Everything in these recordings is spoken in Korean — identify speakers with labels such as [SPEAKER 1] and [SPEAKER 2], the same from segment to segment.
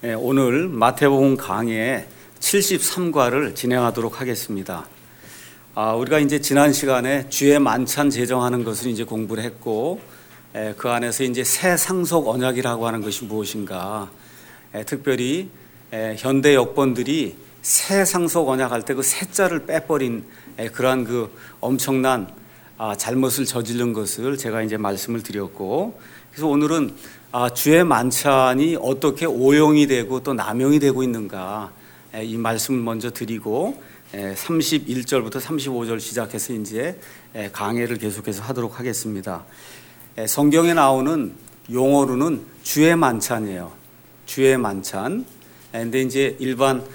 [SPEAKER 1] 오늘 마태복음 강해 73과를 진행하도록 하겠습니다. 우리가 이제 지난 시간에 주의 만찬 제정하는 것을 이제 공부를 했고, 그 안에서 이제 새 상속 언약이라고 하는 것이 무엇인가, 특별히 현대 역본들이 새 상속 언약 할 때 그 새자를 빼버린 그러한 그 엄청난 잘못을 저지른 것을 제가 이제 말씀을 드렸고, 그래서 오늘은 주의 만찬이 어떻게 오용이 되고 또 남용이 되고 있는가, 이 말씀을 먼저 드리고 31절부터 35절 시작해서 이제 강해를 계속해서 하도록 하겠습니다. 성경에 나오는 용어로는 주의 만찬이에요. 주의 만찬. 근데 이제 일반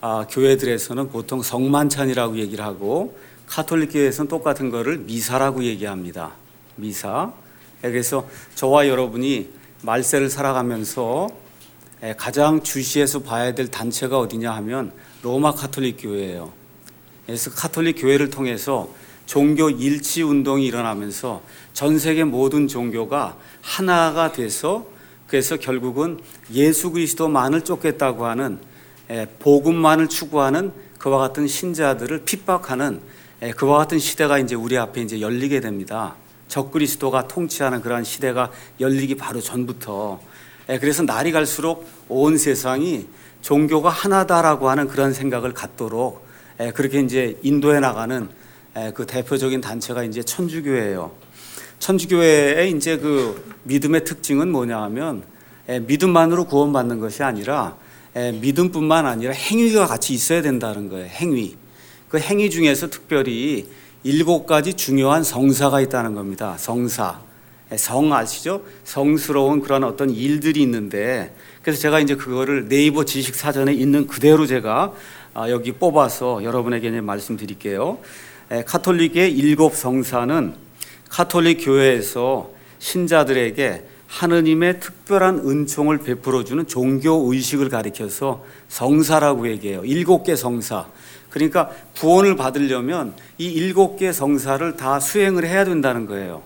[SPEAKER 1] 교회들에서는 보통 성만찬이라고 얘기를 하고, 가톨릭 교회에서는 똑같은 거를 미사라고 얘기합니다. 미사. 그래서 저와 여러분이 말세를 살아가면서 가장 주시해서 봐야 될 단체가 어디냐 하면 로마 가톨릭 교회예요. 그래서 가톨릭 교회를 통해서 종교 일치 운동이 일어나면서 전 세계 모든 종교가 하나가 돼서, 그래서 결국은 예수 그리스도만을 쫓겠다고 하는, 복음만을 추구하는 그와 같은 신자들을 핍박하는 그와 같은 시대가 이제 우리 앞에 이제 열리게 됩니다. 적그리스도가 통치하는 그러한 시대가 열리기 바로 전부터. 그래서 날이 갈수록 온 세상이 종교가 하나다라고 하는 그런 생각을 갖도록 그렇게 이제 인도해 나가는 그 대표적인 단체가 이제 천주교회예요. 천주교회의 이제 그 믿음의 특징은 뭐냐 하면, 믿음만으로 구원받는 것이 아니라 믿음뿐만 아니라 행위가 같이 있어야 된다는 거예요. 행위. 그 행위 중에서 특별히 7가지 중요한 성사가 있다는 겁니다. 성사. 성 아시죠? 성스러운 그런 어떤 일들이 있는데, 그래서 제가 이제 그거를 네이버 지식 사전에 있는 그대로 제가 여기 뽑아서 여러분에게 이제 말씀드릴게요. 가톨릭의 7 성사는 가톨릭 교회에서 신자들에게 하느님의 특별한 은총을 베풀어주는 종교 의식을 가리켜서 성사라고 얘기해요. 7개 성사. 그러니까 구원을 받으려면 이 7개 성사를 다 수행을 해야 된다는 거예요.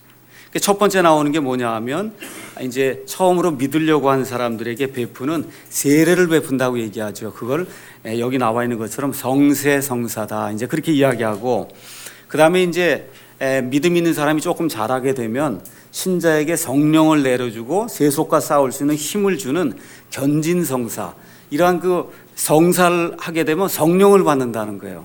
[SPEAKER 1] 첫 번째 나오는 게 뭐냐 하면, 이제 처음으로 믿으려고 하는 사람들에게 베푸는 세례를 베푼다고 얘기하죠. 그걸 여기 나와 있는 것처럼 성세성사다, 이제 그렇게 이야기하고, 그 다음에 이제 믿음 있는 사람이 조금 잘하게 되면 신자에게 성령을 내려주고 세속과 싸울 수 있는 힘을 주는 견진성사, 이러한 그 성사를 하게 되면 성령을 받는다는 거예요.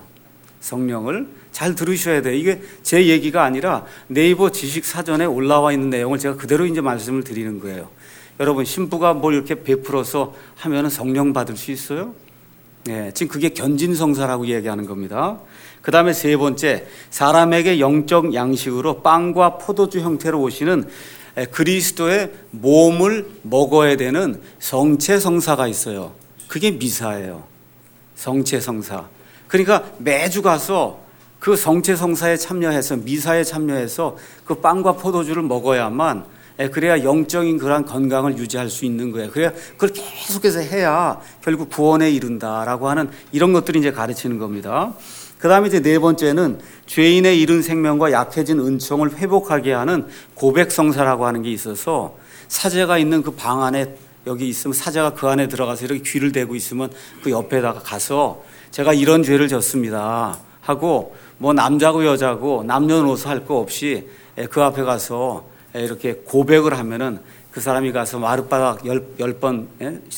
[SPEAKER 1] 성령을 잘 들으셔야 돼요. 이게 제 얘기가 아니라 네이버 지식 사전에 올라와 있는 내용을 제가 그대로 이제 말씀을 드리는 거예요. 여러분, 신부가 뭘 이렇게 베풀어서 하면은 성령 받을 수 있어요? 네, 지금 그게 견진성사라고 얘기하는 겁니다. 그 다음에 세 번째, 사람에게 영적 양식으로 빵과 포도주 형태로 오시는 그리스도의 몸을 먹어야 되는 성체성사가 있어요. 그게 미사예요. 성체성사. 그러니까 매주 가서 그 성체성사에 참여해서, 미사에 참여해서 그 빵과 포도주를 먹어야만, 그래야 영적인 그러한 건강을 유지할 수 있는 거예요. 그래야 그걸 계속해서 해야 결국 구원에 이른다라고 하는 이런 것들이 이제 가르치는 겁니다. 그 다음에 이제 네 번째는 죄인의 잃은 생명과 약해진 은총을 회복하게 하는 고백성사라고 하는 게 있어서, 사제가 있는 그 방 안에 여기 있으면 사제가 그 안에 들어가서 이렇게 귀를 대고 있으면 그 옆에다가 가서 제가 이런 죄를 졌습니다 하고, 뭐 남자고 여자고 남녀노소 할 거 없이 그 앞에 가서 이렇게 고백을 하면은 그 사람이 가서 마룻바닥 10번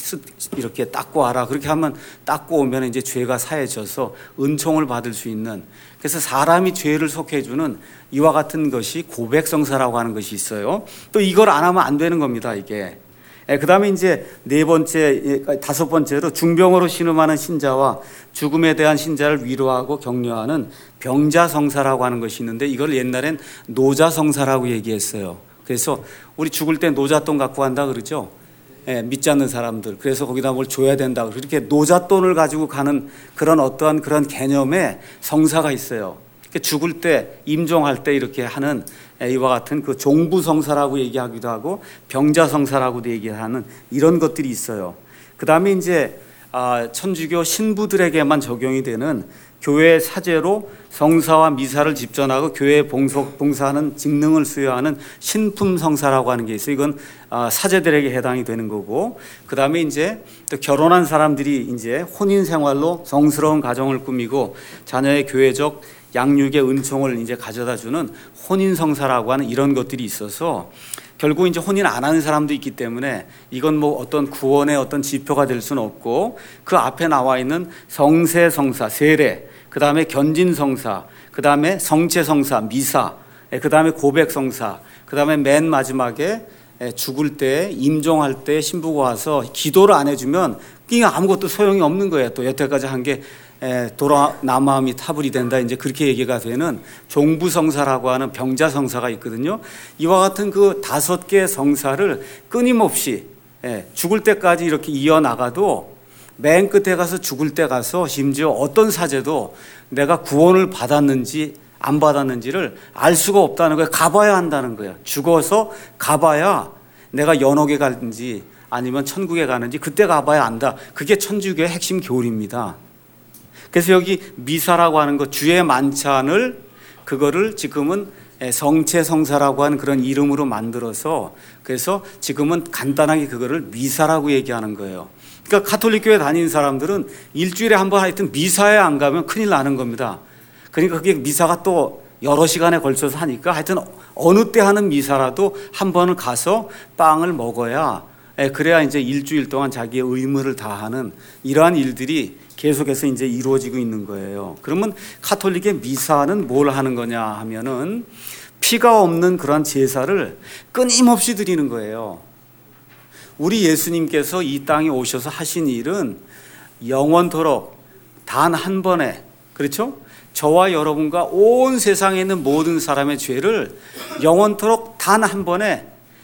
[SPEAKER 1] 이렇게 닦고 와라. 그렇게 하면 닦고 오면 이제 죄가 사해져서 은총을 받을 수 있는, 그래서 사람이 죄를 속해주는 이와 같은 것이 고백성사라고 하는 것이 있어요. 또 이걸 안 하면 안 되는 겁니다, 이게. 그 다음에 이제 다섯 번째로 중병으로 신음하는 신자와 죽음에 대한 신자를 위로하고 격려하는 병자성사라고 하는 것이 있는데, 이걸 옛날엔 노자성사라고 얘기했어요. 그래서 우리 죽을 때 노잣돈 갖고 간다 그러죠. 믿지 않는 사람들. 그래서 거기다 뭘 줘야 된다. 그렇게 노잣돈을 가지고 가는 그런 어떠한 그런 개념의 성사가 있어요. 죽을 때, 임종할 때 이렇게 하는 이와 같은 그 종부성사라고 얘기하기도 하고 병자성사라고도 얘기하는 이런 것들이 있어요. 그 다음에 이제 천주교 신부들에게만 적용이 되는 교회의 사제로 성사와 미사를 집전하고 교회에 봉사하는 직능을 수여하는 신품 성사라고 하는 게 있어요. 이건 사제들에게 해당이 되는 거고, 그 다음에 이제 또 결혼한 사람들이 이제 혼인 생활로 성스러운 가정을 꾸미고 자녀의 교회적 양육의 은총을 이제 가져다 주는 혼인 성사라고 하는 이런 것들이 있어서, 결국 이제 혼인 안 하는 사람도 있기 때문에 이건 뭐 어떤 구원의 어떤 지표가 될 수는 없고, 그 앞에 나와 있는 성세 성사, 세례, 그 다음에 견진 성사, 그 다음에 성체 성사, 미사, 그 다음에 고백 성사, 그 다음에 맨 마지막에 죽을 때, 임종할 때 신부가 와서 기도를 안 해주면 그게 아무것도 소용이 없는 거예요. 또 여태까지 한 게 나 마음이 타불이 된다, 이제 그렇게 얘기가 되는 종부성사라고 하는 병자성사가 있거든요. 이와 같은 그 5개의 성사를 끊임없이 죽을 때까지 이렇게 이어나가도, 맨 끝에 가서 죽을 때 가서 심지어 어떤 사제도 내가 구원을 받았는지 안 받았는지를 알 수가 없다는 거예요. 가봐야 한다는 거예요. 죽어서 가봐야 내가 연옥에 가는지 아니면 천국에 가는지 그때 가봐야 안다. 그게 천주교의 핵심 교리입니다. 그래서 여기 미사라고 하는 것, 주의 만찬을, 그거를 지금은 성체성사라고 하는 그런 이름으로 만들어서, 그래서 지금은 간단하게 그거를 미사라고 얘기하는 거예요. 그러니까 가톨릭 교회 다니는 사람들은 일주일에 한 번 하여튼 미사에 안 가면 큰일 나는 겁니다. 그러니까 그게 미사가 또 여러 시간에 걸쳐서 하니까 하여튼 어느 때 하는 미사라도 한 번을 가서 빵을 먹어야, 그래야 이제 일주일 동안 자기의 의무를 다하는 이러한 일들이 계속해서 이제 이루어지고 있는 거예요. 그러면 가톨릭의 미사는 뭘 하는 거냐 하면은 피가 없는 그런 제사를 끊임없이 드리는 거예요. 우리 예수님께서 이 땅에 오셔서 하신 일은 영원토록 단 한 번에, 그렇죠? 저와 여러분과 온 세상에 있는 모든 사람의 죄를 영원토록 단 한 번에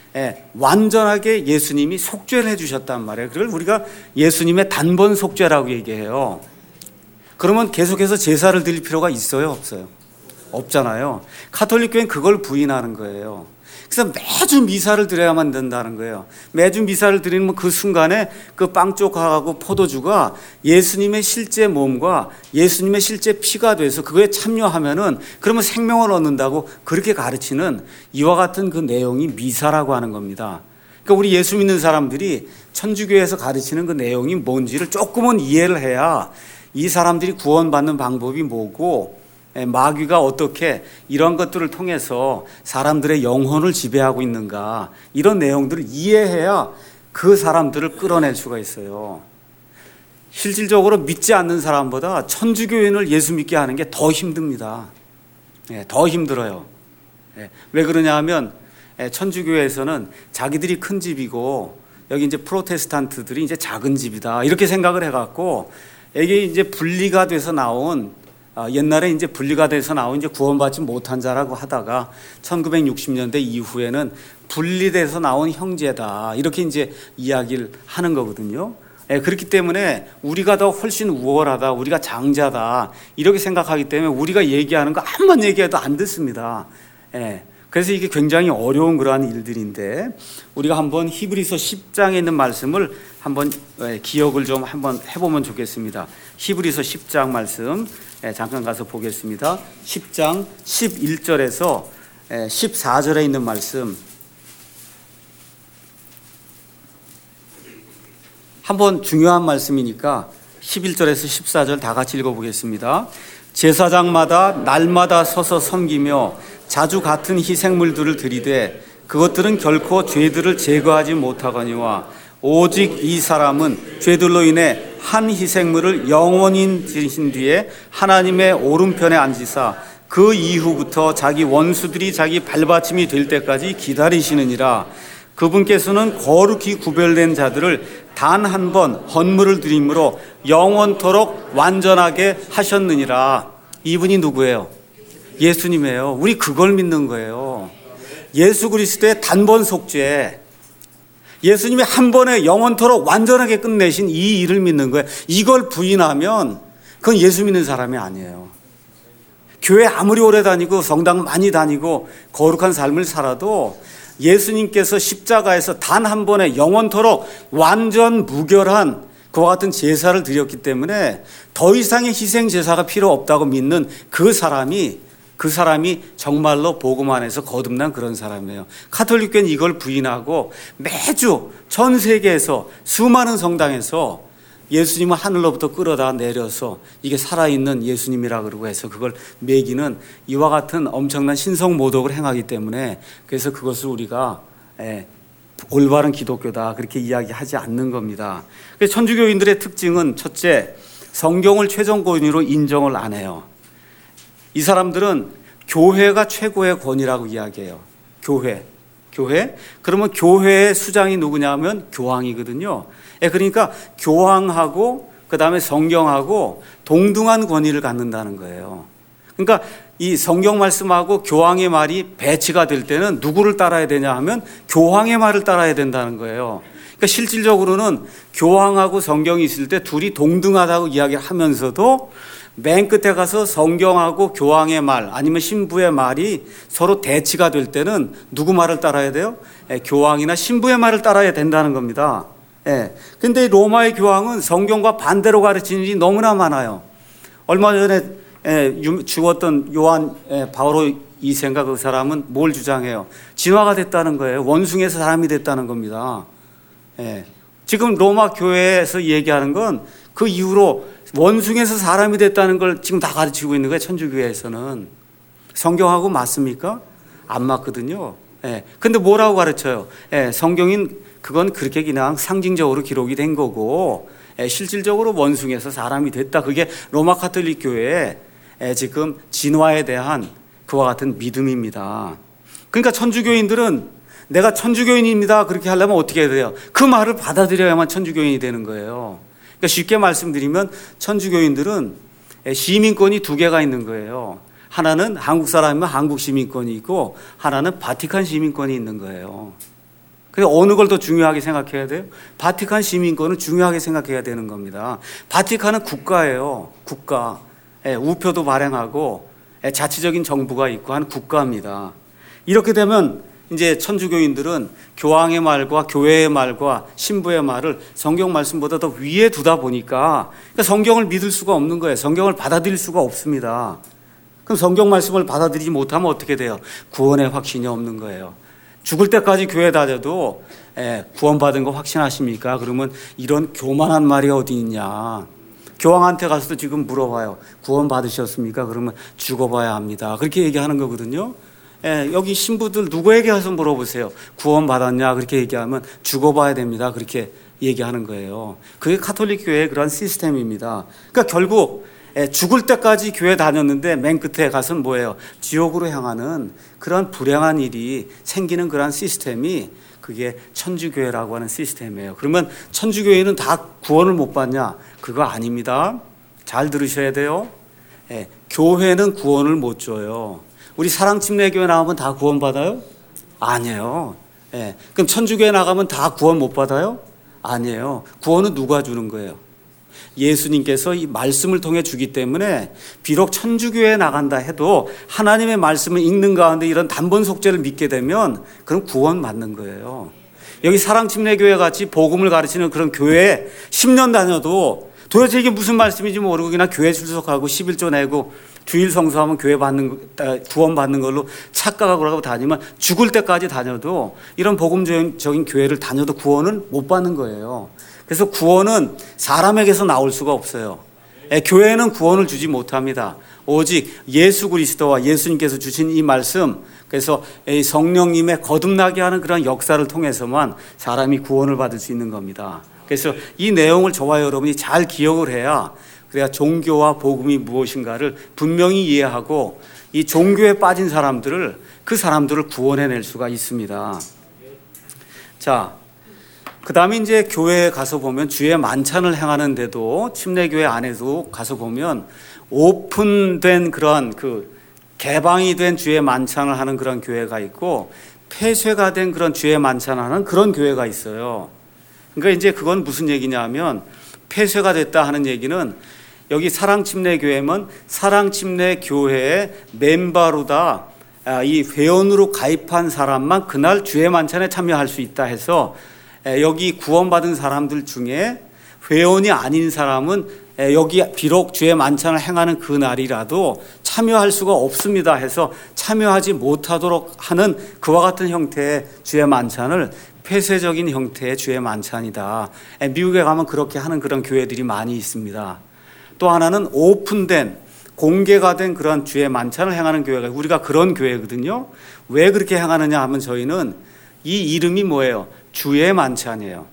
[SPEAKER 1] 완전하게 예수님이 속죄를 해주셨단 말이에요. 그걸 우리가 예수님의 단번 속죄라고 얘기해요. 그러면 계속해서 제사를 드릴 필요가 있어요, 없어요? 없잖아요. 가톨릭 교회는 그걸 부인하는 거예요. 그래서 매주 미사를 드려야만 된다는 거예요. 매주 미사를 드리는 그 순간에 그 빵 쪽하고 포도주가 예수님의 실제 몸과 예수님의 실제 피가 돼서 그거에 참여하면은 그러면 생명을 얻는다고 그렇게 가르치는 이와 같은 그 내용이 미사라고 하는 겁니다. 그러니까 우리 예수 믿는 사람들이 천주교에서 가르치는 그 내용이 뭔지를 조금은 이해를 해야 이 사람들이 구원받는 방법이 뭐고, 마귀가 어떻게 이런 것들을 통해서 사람들의 영혼을 지배하고 있는가, 이런 내용들을 이해해야 그 사람들을 끌어낼 수가 있어요. 실질적으로 믿지 않는 사람보다 천주교인을 예수 믿게 하는 게 더 힘듭니다. 더 힘들어요. 왜 그러냐 하면 천주교에서는 자기들이 큰 집이고 여기 이제 프로테스탄트들이 이제 작은 집이다, 이렇게 생각을 해갖고 이게 이제 분리가 돼서 나온, 옛날에 이제 분리가 돼서 나온 이제 구원받지 못한 자라고 하다가 1960년대 이후에는 분리돼서 나온 형제다, 이렇게 이제 이야기를 하는 거거든요. 그렇기 때문에 우리가 더 훨씬 우월하다, 우리가 장자다, 이렇게 생각하기 때문에 우리가 얘기하는 거 한 번 얘기해도 안 듣습니다. 그래서 이게 굉장히 어려운 그러한 일들인데, 우리가 한번 히브리서 10장에 있는 말씀을 한번 기억을 좀 한번 해보면 좋겠습니다. 히브리서 10장 말씀 잠깐 가서 보겠습니다. 10장 11절에서 14절에 있는 말씀 한번, 중요한 말씀이니까 11절에서 14절 다 같이 읽어보겠습니다. 제사장마다 날마다 서서 섬기며 자주 같은 희생물들을 드리되 그것들은 결코 죄들을 제거하지 못하거니와 오직 이 사람은 죄들로 인해 한 희생물을 영원히 드리신 뒤에 하나님의 오른편에 앉으사 그 이후부터 자기 원수들이 자기 발받침이 될 때까지 기다리시느니라. 그분께서는 거룩히 구별된 자들을 단 한 번 헌물을 드림으로 영원토록 완전하게 하셨느니라. 이분이 누구예요? 예수님이에요. 우리 그걸 믿는 거예요. 예수 그리스도의 단번 속죄, 예수님이 한 번에 영원토록 완전하게 끝내신 이 일을 믿는 거예요. 이걸 부인하면 그건 예수 믿는 사람이 아니에요. 교회 아무리 오래 다니고 성당 많이 다니고 거룩한 삶을 살아도 예수님께서 십자가에서 단 한 번에 영원토록 완전 무결한 그와 같은 제사를 드렸기 때문에 더 이상의 희생 제사가 필요 없다고 믿는 그 사람이 정말로 복음 안에서 거듭난 그런 사람이에요. 가톨릭교는 이걸 부인하고 매주 전 세계에서 수많은 성당에서 예수님을 하늘로부터 끌어다 내려서 이게 살아있는 예수님이라 그러고 해서 그걸 매기는 이와 같은 엄청난 신성모독을 행하기 때문에, 그래서 그것을 우리가 올바른 기독교다 그렇게 이야기하지 않는 겁니다. 그래서 천주교인들의 특징은 첫째, 성경을 최종 권위로 인정을 안 해요. 이 사람들은 교회가 최고의 권위라고 이야기해요. 교회. 그러면 교회의 수장이 누구냐면 교황이거든요. 그러니까 교황하고 그다음에 성경하고 동등한 권위를 갖는다는 거예요. 그러니까 이 성경 말씀하고 교황의 말이 배치가 될 때는 누구를 따라야 되냐 하면 교황의 말을 따라야 된다는 거예요. 그러니까 실질적으로는 교황하고 성경이 있을 때 둘이 동등하다고 이야기를 하면서도 맨 끝에 가서 성경하고 교황의 말 아니면 신부의 말이 서로 대치가 될 때는 누구 말을 따라야 돼요? 교황이나 신부의 말을 따라야 된다는 겁니다. 근데 로마의 교황은 성경과 반대로 가르치는 일이 너무나 많아요. 얼마 전에 죽었던 요한 바오로 2세인가 그 사람은 뭘 주장해요? 진화가 됐다는 거예요. 원숭이에서 사람이 됐다는 겁니다. 지금 로마 교회에서 얘기하는 건 그 이후로 원숭이에서 사람이 됐다는 걸 지금 다 가르치고 있는 거예요. 천주교회에서는. 성경하고 맞습니까? 안 맞거든요. 근데 뭐라고 가르쳐요? 성경인 그건 그렇게 그냥 상징적으로 기록이 된 거고 실질적으로 원숭이에서 사람이 됐다. 그게 로마 가톨릭 교회의 지금 진화에 대한 그와 같은 믿음입니다. 그러니까 천주교인들은 내가 천주교인입니다 그렇게 하려면 어떻게 해야 돼요? 그 말을 받아들여야만 천주교인이 되는 거예요. 그러니까 쉽게 말씀드리면 천주교인들은 시민권이 두 개가 있는 거예요. 하나는 한국 사람이면 한국 시민권이 있고 하나는 바티칸 시민권이 있는 거예요. 그래서 어느 걸 더 중요하게 생각해야 돼요? 바티칸 시민권을 중요하게 생각해야 되는 겁니다. 바티칸은 국가예요. 국가. 우표도 발행하고 자치적인 정부가 있고 한 국가입니다. 이렇게 되면 이제 천주교인들은 교황의 말과 교회의 말과 신부의 말을 성경 말씀보다 더 위에 두다 보니까 그러니까 성경을 믿을 수가 없는 거예요. 성경을 받아들일 수가 없습니다. 그럼 성경 말씀을 받아들이지 못하면 어떻게 돼요? 구원의 확신이 없는 거예요. 죽을 때까지 교회 다녀도 구원받은 거 확신하십니까? 그러면 이런 교만한 말이 어디 있냐. 교황한테 가서도 지금 물어봐요. 구원 받으셨습니까? 그러면 죽어봐야 합니다. 그렇게 얘기하는 거거든요. 여기 신부들 누구에게 가서 물어보세요. 구원 받았냐? 그렇게 얘기하면 죽어봐야 됩니다. 그렇게 얘기하는 거예요. 그게 가톨릭 교회의 그런 시스템입니다. 그러니까 결국 죽을 때까지 교회 다녔는데 맨 끝에 가서는 뭐예요? 지옥으로 향하는 그런 불행한 일이 생기는 그런 시스템이 그게 천주교회라고 하는 시스템이에요. 그러면 천주교회는 다 구원을 못 받냐? 그거 아닙니다. 잘 들으셔야 돼요. 교회는 구원을 못 줘요. 우리 사랑침례교회 나가면 다 구원 받아요? 아니에요. 그럼 천주교회 나가면 다 구원 못 받아요? 아니에요. 구원은 누가 주는 거예요? 예수님께서 이 말씀을 통해 주기 때문에 비록 천주교회에 나간다 해도 하나님의 말씀을 읽는 가운데 이런 단번 속죄를 믿게 되면 그럼 구원 받는 거예요. 여기 사랑침례교회 같이 복음을 가르치는 그런 교회에 10년 다녀도 도대체 이게 무슨 말씀인지 모르고 그냥 교회 출석하고 11조 내고 주일 성수하면 구원 받는 걸로 착각하고 그러고 다니면 죽을 때까지 다녀도 이런 복음적인 교회를 다녀도 구원을 못 받는 거예요. 그래서 구원은 사람에게서 나올 수가 없어요. 교회는 구원을 주지 못합니다. 오직 예수 그리스도와 예수님께서 주신 이 말씀, 그래서 성령님의 거듭나게 하는 그런 역사를 통해서만 사람이 구원을 받을 수 있는 겁니다. 그래서 이 내용을 저와 여러분이 잘 기억을 해야 그래야 종교와 복음이 무엇인가를 분명히 이해하고 이 종교에 빠진 사람들을 그 사람들을 구원해낼 수가 있습니다. 자, 그 다음에 이제 교회에 가서 보면 주의 만찬을 행하는데도 침례교회 안에도 가서 보면 오픈된 그런 개방이 된 주의 만찬을 하는 그런 교회가 있고 폐쇄가 된 그런 주의 만찬을 하는 그런 교회가 있어요. 그러니까 이제 그건 무슨 얘기냐 하면 폐쇄가 됐다 하는 얘기는 여기 사랑침례교회면 사랑침례교회의 멤버로다 이 회원으로 가입한 사람만 그날 주의 만찬에 참여할 수 있다 해서 여기 구원받은 사람들 중에 회원이 아닌 사람은 여기 비록 주의 만찬을 행하는 그 날이라도 참여할 수가 없습니다 해서 참여하지 못하도록 하는 그와 같은 형태의 주의 만찬을 폐쇄적인 형태의 주의 만찬이다. 미국에 가면 그렇게 하는 그런 교회들이 많이 있습니다. 또 하나는 오픈된, 공개가 된 그런 주의 만찬을 행하는 교회가, 우리가 그런 교회거든요. 왜 그렇게 행하느냐 하면 저희는 이 이름이 뭐예요? 주의 만찬이에요.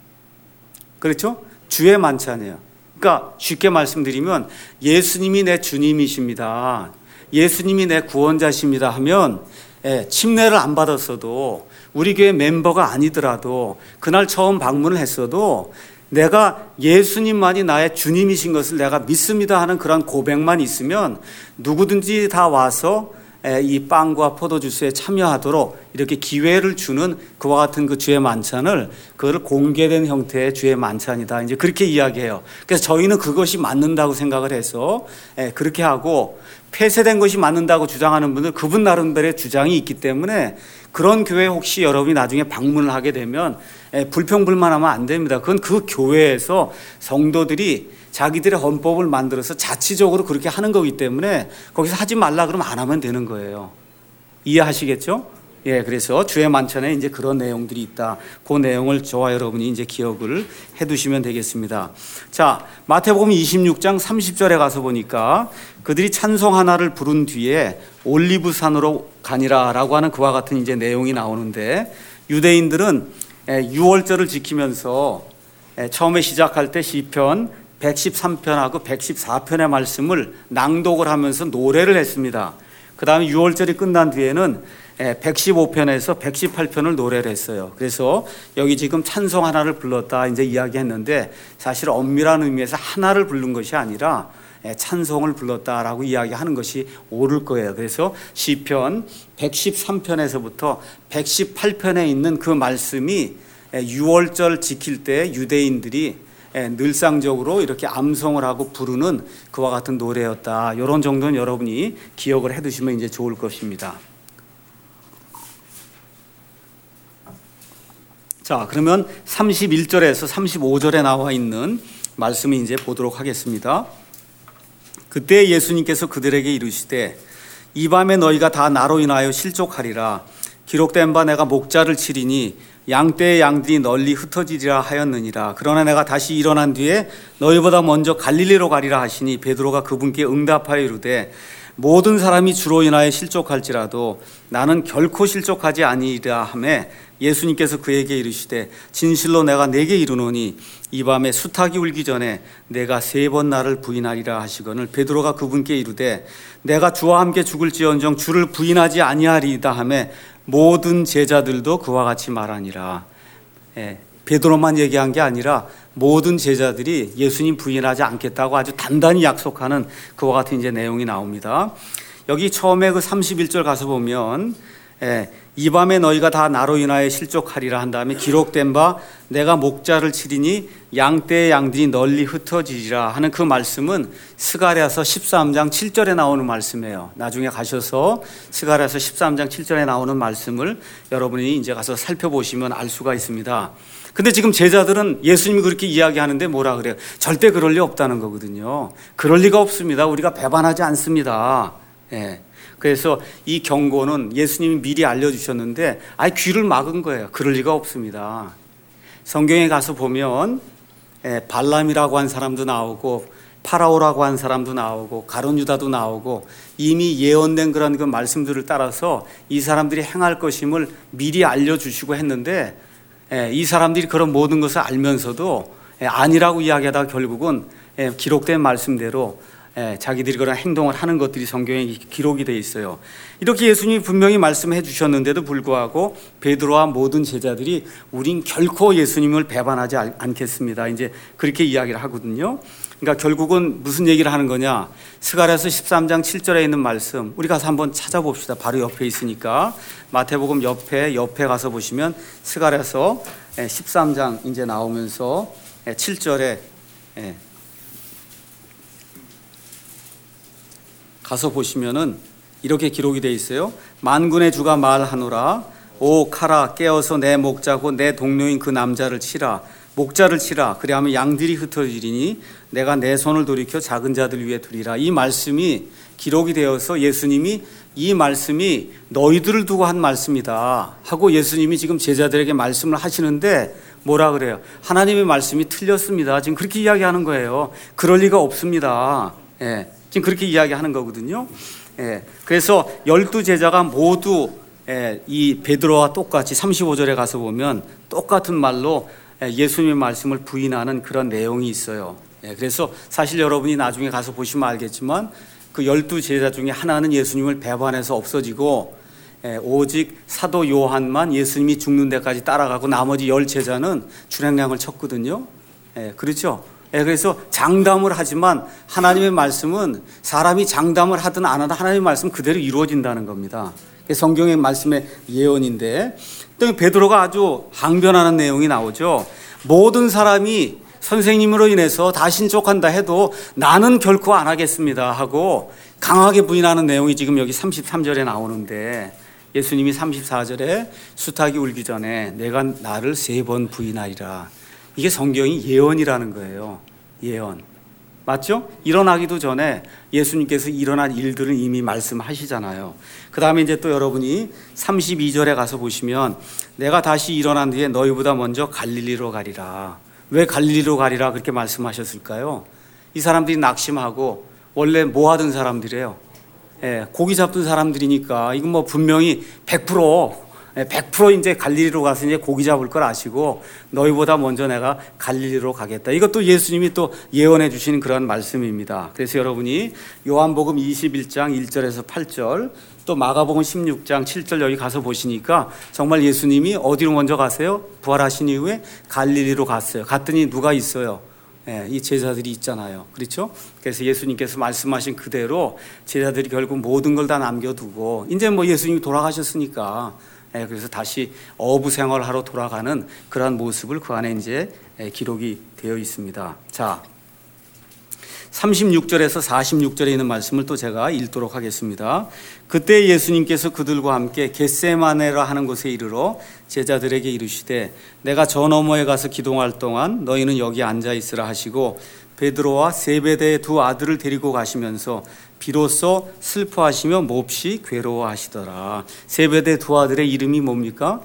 [SPEAKER 1] 그렇죠? 주의 만찬이에요. 그러니까 쉽게 말씀드리면 예수님이 내 주님이십니다, 예수님이 내 구원자십니다 하면 침례를 안 받았어도, 우리 교회 멤버가 아니더라도, 그날 처음 방문을 했어도 내가 예수님만이 나의 주님이신 것을 내가 믿습니다 하는 그런 고백만 있으면 누구든지 다 와서 이 빵과 포도주스에 참여하도록 이렇게 기회를 주는 그와 같은 그 주의 만찬을, 그걸 공개된 형태의 주의 만찬이다, 이제 그렇게 이야기해요. 그래서 저희는 그것이 맞는다고 생각을 해서 그렇게 하고, 폐쇄된 것이 맞는다고 주장하는 분들, 그분 나름대로의 주장이 있기 때문에 그런 교회 혹시 여러분이 나중에 방문을 하게 되면 불평불만하면 안 됩니다. 그건 그 교회에서 성도들이 자기들의 헌법을 만들어서 자치적으로 그렇게 하는 거기 때문에 거기서 하지 말라 그러면 안 하면 되는 거예요. 이해하시겠죠? 그래서 주의 만찬에 이제 그런 내용들이 있다. 그 내용을 저와 여러분이 이제 기억을 해 두시면 되겠습니다. 자, 마태복음 26장 30절에 가서 보니까 그들이 찬송 하나를 부른 뒤에 올리브산으로 가니라라고 하는 그와 같은 이제 내용이 나오는데, 유대인들은 6월절을 지키면서 처음에 시작할 때 시편 113편하고 114편의 말씀을 낭독을 하면서 노래를 했습니다. 그 다음에 6월절이 끝난 뒤에는 115편에서 118편을 노래를 했어요. 그래서 여기 지금 찬송 하나를 불렀다 이제 이야기했는데, 사실 엄밀한 의미에서 하나를 부른 것이 아니라 찬송을 불렀다라고 이야기하는 것이 옳을 거예요. 그래서 시편 113편에서부터 118편에 있는 그 말씀이 6월절 지킬 때 유대인들이 늘상적으로 이렇게 암송을 하고 부르는 그와 같은 노래였다. 이런 정도는 여러분이 기억을 해두시면 이제 좋을 것입니다. 자, 그러면 31절에서 35절에 나와 있는 말씀을 이제 보도록 하겠습니다. 그때 예수님께서 그들에게 이르시되 이 밤에 너희가 다 나로 인하여 실족하리라. 기록된 바 내가 목자를 치리니 양떼의 양들이 널리 흩어지리라 하였느니라. 그러나 내가 다시 일어난 뒤에 너희보다 먼저 갈릴리로 가리라 하시니 베드로가 그분께 응답하여 이르되 모든 사람이 주로 인하여 실족할지라도 나는 결코 실족하지 아니리라 하매 예수님께서 그에게 이르시되 진실로 내가 네게 이르노니 이 밤에 수탉이 울기 전에 내가 3번 나를 부인하리라 하시거늘 베드로가 그분께 이르되 내가 주와 함께 죽을지언정 주를 부인하지 아니하리이다 하매 모든 제자들도 그와 같이 말하니라. 베드로만 얘기한 게 아니라 모든 제자들이 예수님 부인하지 않겠다고 아주 단단히 약속하는 그와 같은 이제 내용이 나옵니다. 여기 처음에 그 31절 가서 보면 이 밤에 너희가 다 나로 인하여 실족하리라 한 다음에 기록된 바 내가 목자를 치리니 양떼의 양들이 널리 흩어지리라 하는 그 말씀은 스가랴서 13장 7절에 나오는 말씀이에요. 나중에 가셔서 스가랴서 13장 7절에 나오는 말씀을 여러분이 이제 가서 살펴보시면 알 수가 있습니다. 근데 지금 제자들은 예수님이 그렇게 이야기하는데 뭐라 그래요? 절대 그럴 리 없다는 거거든요. 그럴 리가 없습니다. 우리가 배반하지 않습니다. 그래서 이 경고는 예수님이 미리 알려주셨는데 귀를 막은 거예요. 그럴 리가 없습니다. 성경에 가서 보면 발람이라고 한 사람도 나오고 파라오라고 한 사람도 나오고 가룟 유다도 나오고 이미 예언된 그런 그 말씀들을 따라서 이 사람들이 행할 것임을 미리 알려주시고 했는데 이 사람들이 그런 모든 것을 알면서도 아니라고 이야기하다가 결국은 기록된 말씀대로 자기들이 그런 행동을 하는 것들이 성경에 기록이 되어 있어요. 이렇게 예수님이 분명히 말씀해 주셨는데도 불구하고 베드로와 모든 제자들이 우린 결코 예수님을 배반하지 않겠습니다. 이제 그렇게 이야기를 하거든요. 그러니까 결국은 무슨 얘기를 하는 거냐? 스가랴서 13장 7절에 있는 말씀 우리 가서 한번 찾아봅시다. 바로 옆에 있으니까 마태복음 옆에 가서 보시면 스가랴서 13장 이제 나오면서 7절에 가서 보시면은 이렇게 기록이 되어 있어요. 만군의 주가 말하노라 오 카라 깨어서 내 목자고 내 동료인 그 남자를 치라 목자를 치라. 그리하면 양들이 흩어지리니 내가 내 손을 돌이켜 작은 자들 위에 두리라. 이 말씀이 기록이 되어서 예수님이 이 말씀이 너희들을 두고 한 말씀이다 하고 예수님이 지금 제자들에게 말씀을 하시는데 뭐라 그래요? 하나님의 말씀이 틀렸습니다. 지금 그렇게 이야기하는 거예요. 그럴 리가 없습니다. 예, 지금 그렇게 이야기하는 거거든요. 예, 그래서 12제자가 모두 이 베드로와 똑같이 35절에 가서 보면 똑같은 말로 예수님의 말씀을 부인하는 그런 내용이 있어요. 예, 그래서 사실 여러분이 나중에 가서 보시면 알겠지만 그 12제자 중에 하나는 예수님을 배반해서 없어지고 오직 사도 요한만 예수님이 죽는 데까지 따라가고 나머지 10제자는 출행량을 쳤거든요. 그렇죠? 그래서 장담을 하지만 하나님의 말씀은 사람이 장담을 하든 안 하든 하나님의 말씀은 그대로 이루어진다는 겁니다. 성경의 말씀의 예언인데 또 베드로가 아주 항변하는 내용이 나오죠. 모든 사람이 선생님으로 인해서 다 신족한다 해도 나는 결코 안 하겠습니다 하고 강하게 부인하는 내용이 지금 여기 33절에 나오는데 예수님이 34절에 수탉이 울기 전에 내가 나를 3번 부인하리라. 이게 성경이 예언이라는 거예요. 예언. 맞죠? 일어나기도 전에 예수님께서 일어난 일들을 이미 말씀하시잖아요. 그 다음에 이제 또 여러분이 32절에 가서 보시면 내가 다시 일어난 뒤에 너희보다 먼저 갈릴리로 가리라. 왜 갈릴리로 가리라 그렇게 말씀하셨을까요? 이 사람들이 낙심하고 원래 뭐 하던 사람들이에요. 고기 잡던 사람들이니까 이건 뭐 분명히 100% 이제 갈릴리로 가서 이제 고기 잡을 걸 아시고 너희보다 먼저 내가 갈릴리로 가겠다. 이것도 예수님이 또 예언해 주신 그런 말씀입니다. 그래서 여러분이 요한복음 21장 1절에서 8절 또 마가복음 16장 7절 여기 가서 보시니까 정말 예수님이 어디로 먼저 가세요? 부활하신 이후에 갈릴리로 갔어요. 갔더니 누가 있어요? 이 제자들이 있잖아요. 그렇죠? 그래서 예수님께서 말씀하신 그대로 제자들이 결국 모든 걸 다 남겨두고 이제 뭐 예수님이 돌아가셨으니까 그래서 다시 어부 생활을 하러 돌아가는 그러한 모습을 그 안에 이제 기록이 되어 있습니다. 자, 36절에서 46절에 있는 말씀을 또 제가 읽도록 하겠습니다. 그때 예수님께서 그들과 함께 겟세마네라 하는 곳에 이르러 제자들에게 이르시되 내가 저 너머에 가서 기도할 동안 너희는 여기 앉아 있으라 하시고 베드로와 세베대의 2 아들을 데리고 가시면서 비로소 슬퍼하시며 몹시 괴로워하시더라. 세베대 2 아들의 이름이 뭡니까?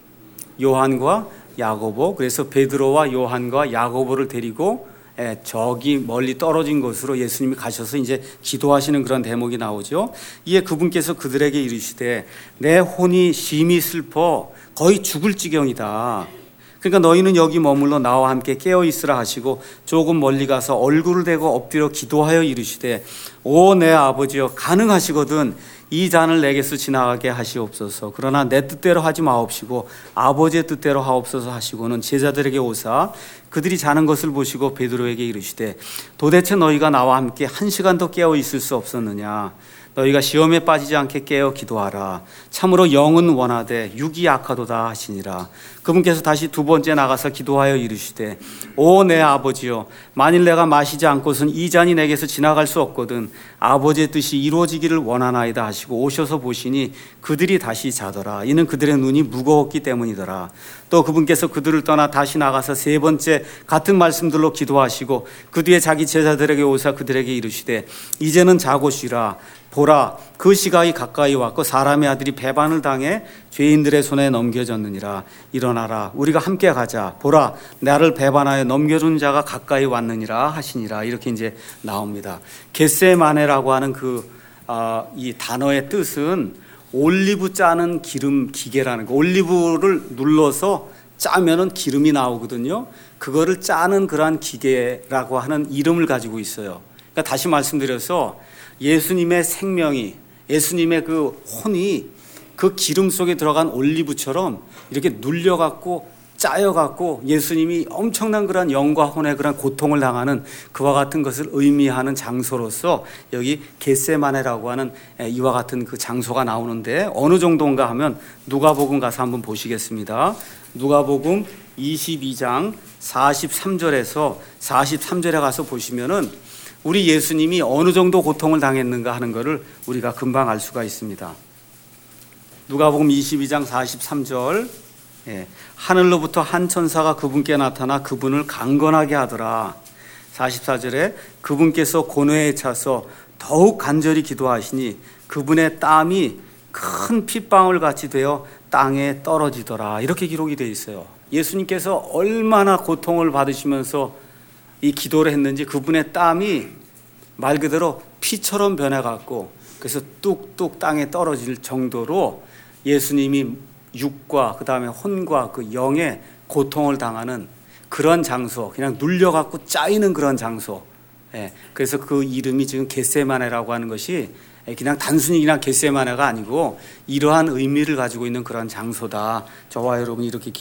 [SPEAKER 1] 요한과 야고보. 그래서 베드로와 요한과 야고보를 데리고 저기 멀리 떨어진 곳으로 예수님이 가셔서 이제 기도하시는 그런 대목이 나오죠. 이에 그분께서 그들에게 이르시되 내 혼이 심히 슬퍼 거의 죽을 지경이다. 그러니까 너희는 여기 머물러 나와 함께 깨어 있으라 하시고 조금 멀리 가서 얼굴을 대고 엎드려 기도하여 이르시되 오 내 아버지여 가능하시거든 이 잔을 내게서 지나가게 하시옵소서. 그러나 내 뜻대로 하지 마옵시고 아버지의 뜻대로 하옵소서 하시고는 제자들에게 오사 그들이 자는 것을 보시고 베드로에게 이르시되 도대체 너희가 나와 함께 1시간도 깨어 있을 수 없었느냐. 너희가 시험에 빠지지 않게 깨어 기도하라. 참으로 영은 원하되 육이 약하도다 하시니라. 그분께서 다시 2번째 나가서 기도하여 이르시되 오 내 아버지여 만일 내가 마시지 않고선 이 잔이 내게서 지나갈 수 없거든 아버지의 뜻이 이루어지기를 원하나이다 하시고 오셔서 보시니 그들이 다시 자더라. 이는 그들의 눈이 무거웠기 때문이더라. 또 그분께서 그들을 떠나 다시 나가서 3번째 같은 말씀들로 기도하시고 그 뒤에 자기 제자들에게 오사 그들에게 이르시되 이제는 자고 쉬라. 보라 그 시각이 가까이 왔고 사람의 아들이 배반을 당해 죄인들의 손에 넘겨졌느니라. 일어나라 우리가 함께 가자. 보라 나를 배반하여 넘겨준 자가 가까이 왔느니라 하시니라. 이렇게 이제 나옵니다. 겟세마네라고 하는 이 단어의 뜻은 올리브 짜는 기름 기계라는 거. 올리브를 눌러서 짜면은 기름이 나오거든요. 그거를 짜는 그러한 기계라고 하는 이름을 가지고 있어요. 그러니까 다시 말씀드려서 예수님의 생명이 예수님의 그 혼이 그 기름 속에 들어간 올리브처럼 이렇게 눌려갖고 짜여갖고 예수님이 엄청난 그런 영과 혼의 그런 고통을 당하는 그와 같은 것을 의미하는 장소로서 여기 겟세마네라고 하는 이와 같은 그 장소가 나오는데 어느 정도인가 하면 누가복음 가서 한번 보시겠습니다. 누가복음 22장 43절에서 43절에 가서 보시면은 우리 예수님이 어느 정도 고통을 당했는가 하는 것을 우리가 금방 알 수가 있습니다. 누가복음 22장 43절 하늘로부터 한 천사가 그분께 나타나 그분을 강건하게 하더라. 44절에 그분께서 고뇌에 차서 더욱 간절히 기도하시니 그분의 땀이 큰 핏방울 같이 되어 땅에 떨어지더라. 이렇게 기록이 되어 있어요. 예수님께서 얼마나 고통을 받으시면서 이 기도를 했는지 그분의 땀이 말 그대로 피처럼 변해갖고 그래서 뚝뚝 땅에 떨어질 정도로 예수님이 육과 그 다음에 혼과 그 영의 고통을 당하는 그런 장소, 그냥 눌려갖고 짜이는 그런 장소. 그래서 그 이름이 지금 겟세마네라고 하는 것이 그냥 단순히 그냥 겟세마네가 아니고 이러한 의미를 가지고 있는 그런 장소다. 저와 여러분이 이렇게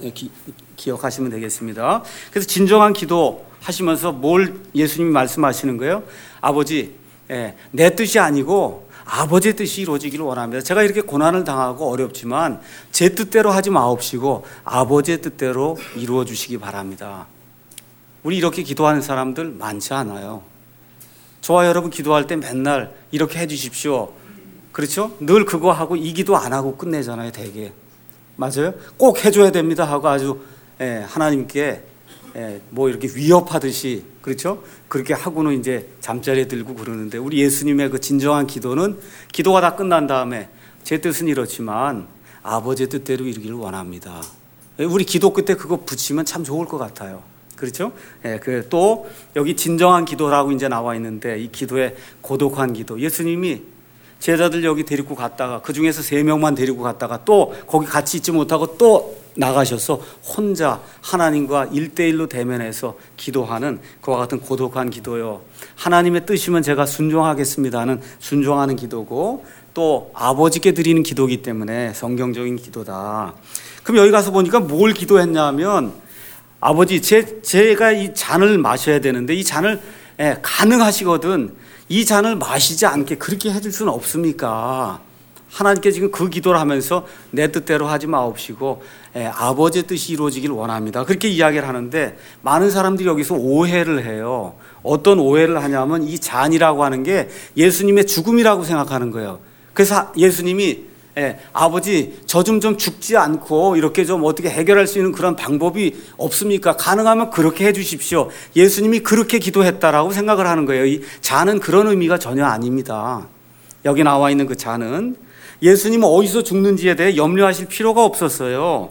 [SPEAKER 1] 기억하시면 되겠습니다. 그래서 진정한 기도 하시면서 뭘 예수님이 말씀하시는 거예요? 아버지, 내 뜻이 아니고 아버지의 뜻이 이루어지기를 원합니다. 제가 이렇게 고난을 당하고 어렵지만 제 뜻대로 하지 마옵시고 아버지의 뜻대로 이루어 주시기 바랍니다. 우리 이렇게 기도하는 사람들 많지 않아요. 저와 여러분 기도할 때 맨날 이렇게 해 주십시오. 그렇죠? 늘 그거 하고 이 기도 안 하고 끝내잖아요, 대개. 맞아요? 꼭 해줘야 됩니다 하고 아주 하나님께 뭐 이렇게 위협하듯이, 그렇죠? 그렇게 하고는 이제 잠자리에 들고 그러는데 우리 예수님의 그 진정한 기도는 기도가 다 끝난 다음에 제 뜻은 이렇지만 아버지의 뜻대로 이루기를 원합니다. 우리 기도 끝에 그거 붙이면 참 좋을 것 같아요. 그렇죠? 또 여기 진정한 기도라고 이제 나와 있는데 이 기도의 고독한 기도. 예수님이 제자들 여기 데리고 갔다가 그 중에서 3명만 데리고 갔다가 또 거기 같이 있지 못하고 또 나가셔서 혼자 하나님과 1대1로 대면해서 기도하는 그와 같은 고독한 기도요. 하나님의 뜻이면 제가 순종하겠습니다 하는 순종하는 기도고 또 아버지께 드리는 기도이기 때문에 성경적인 기도다. 그럼 여기 가서 보니까 뭘 기도했냐면 아버지 제가 이 잔을 마셔야 되는데 이 잔을 가능하시거든 이 잔을 마시지 않게 그렇게 해줄 수는 없습니까? 하나님께 지금 그 기도를 하면서 내 뜻대로 하지 마옵시고 아버지의 뜻이 이루어지길 원합니다. 그렇게 이야기를 하는데 많은 사람들이 여기서 오해를 해요. 어떤 오해를 하냐면 이 잔이라고 하는 게 예수님의 죽음이라고 생각하는 거예요. 그래서 예수님이 아버지 저 좀 죽지 않고 이렇게 좀 어떻게 해결할 수 있는 그런 방법이 없습니까? 가능하면 그렇게 해 주십시오. 예수님이 그렇게 기도했다라고 생각을 하는 거예요. 이 잔은 그런 의미가 전혀 아닙니다. 여기 나와 있는 그 잔은 예수님은 어디서 죽는지에 대해 염려하실 필요가 없었어요.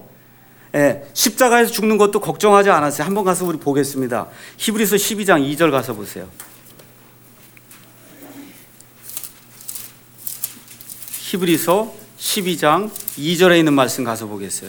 [SPEAKER 1] 십자가에서 죽는 것도 걱정하지 않았어요. 한번 가서 우리 보겠습니다. 히브리서 12장 2절 가서 보세요. 히브리서 12장 2절에 있는 말씀 가서 보겠어요.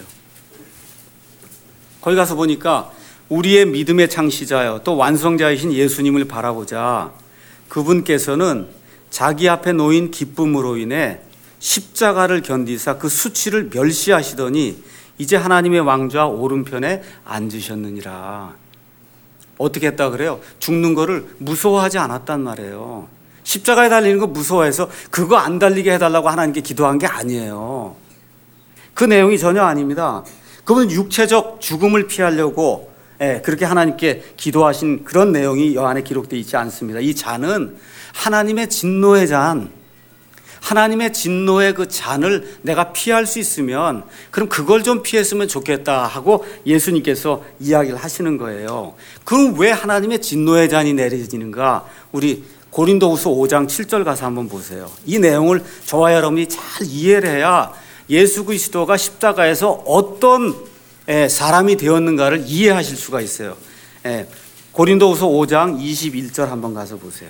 [SPEAKER 1] 거기 가서 보니까 우리의 믿음의 창시자여 또 완성자이신 예수님을 바라보자 그분께서는 자기 앞에 놓인 기쁨으로 인해 십자가를 견디사 그 수치를 멸시하시더니 이제 하나님의 왕좌 오른편에 앉으셨느니라. 어떻게 했다 그래요? 죽는 거를 무서워하지 않았단 말이에요. 십자가에 달리는 거 무서워해서 그거 안 달리게 해달라고 하나님께 기도한 게 아니에요. 그 내용이 전혀 아닙니다. 그분은 육체적 죽음을 피하려고 그렇게 하나님께 기도하신 그런 내용이 이 안에 기록되어 있지 않습니다. 이 잔은 하나님의 진노의 잔, 하나님의 진노의 그 잔을 내가 피할 수 있으면 그럼 그걸 좀 피했으면 좋겠다 하고 예수님께서 이야기를 하시는 거예요. 그럼 왜 하나님의 진노의 잔이 내려지는가? 우리 고린도후서 5장 7절 가서 한번 보세요. 이 내용을 저와 여러분이 잘 이해를 해야 예수 그리스도가 십자가에서 어떤 사람이 되었는가를 이해하실 수가 있어요. 고린도후서 5장 21절 한번 가서 보세요.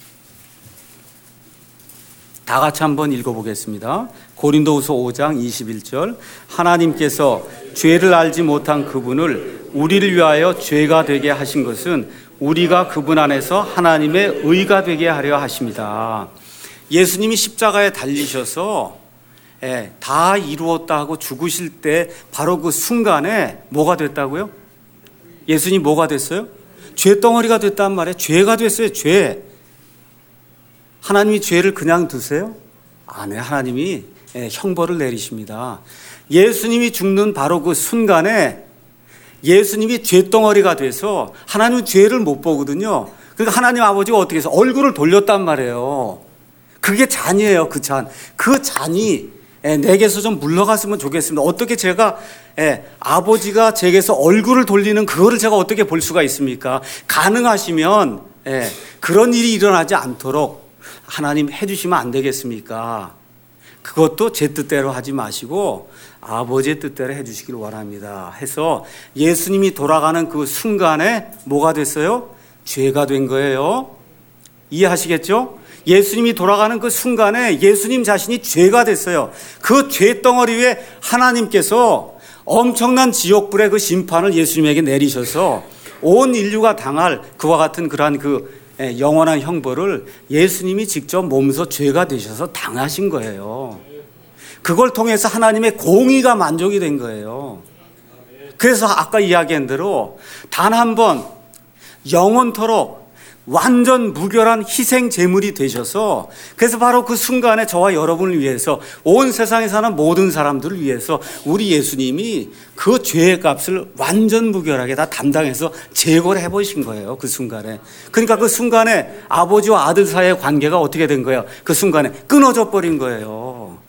[SPEAKER 1] 다 같이 한번 읽어보겠습니다. 고린도후서 5장 21절 하나님께서 죄를 알지 못한 그분을 우리를 위하여 죄가 되게 하신 것은 우리가 그분 안에서 하나님의 의가 되게 하려 하십니다. 예수님이 십자가에 달리셔서 다 이루었다 하고 죽으실 때 바로 그 순간에 뭐가 됐다고요? 예수님 뭐가 됐어요? 죄덩어리가 됐단 말이에요. 죄가 됐어요. 죄. 하나님이 죄를 그냥 두세요? 아니에요. 하나님이 형벌을 내리십니다. 예수님이 죽는 바로 그 순간에 예수님이 죄덩어리가 돼서 하나님은 죄를 못 보거든요. 그러니까 하나님 아버지가 어떻게 해서 얼굴을 돌렸단 말이에요. 그게 잔이에요. 그 잔. 그 잔이 내게서 좀 물러갔으면 좋겠습니다. 어떻게 제가 아버지가 제게서 얼굴을 돌리는 그거를 제가 어떻게 볼 수가 있습니까? 가능하시면 그런 일이 일어나지 않도록 하나님 해주시면 안 되겠습니까? 그것도 제 뜻대로 하지 마시고 아버지의 뜻대로 해주시길 원합니다 해서 예수님이 돌아가는 그 순간에 뭐가 됐어요? 죄가 된 거예요. 이해하시겠죠? 예수님이 돌아가는 그 순간에 예수님 자신이 죄가 됐어요. 그 죄덩어리 위에 하나님께서 엄청난 지옥불의 그 심판을 예수님에게 내리셔서 온 인류가 당할 그와 같은 그러한 그 영원한 형벌을 예수님이 직접 몸소 죄가 되셔서 당하신 거예요. 그걸 통해서 하나님의 공의가 만족이 된 거예요. 그래서 아까 이야기한 대로 단 한 번 영원토록 완전 무결한 희생 제물이 되셔서 그래서 바로 그 순간에 저와 여러분을 위해서 온 세상에 사는 모든 사람들을 위해서 우리 예수님이 그 죄의 값을 완전 무결하게 다 담당해서 제거를 해보신 거예요. 그 순간에. 그러니까 그 순간에 아버지와 아들 사이의 관계가 어떻게 된 거예요? 그 순간에 끊어져 버린 거예요.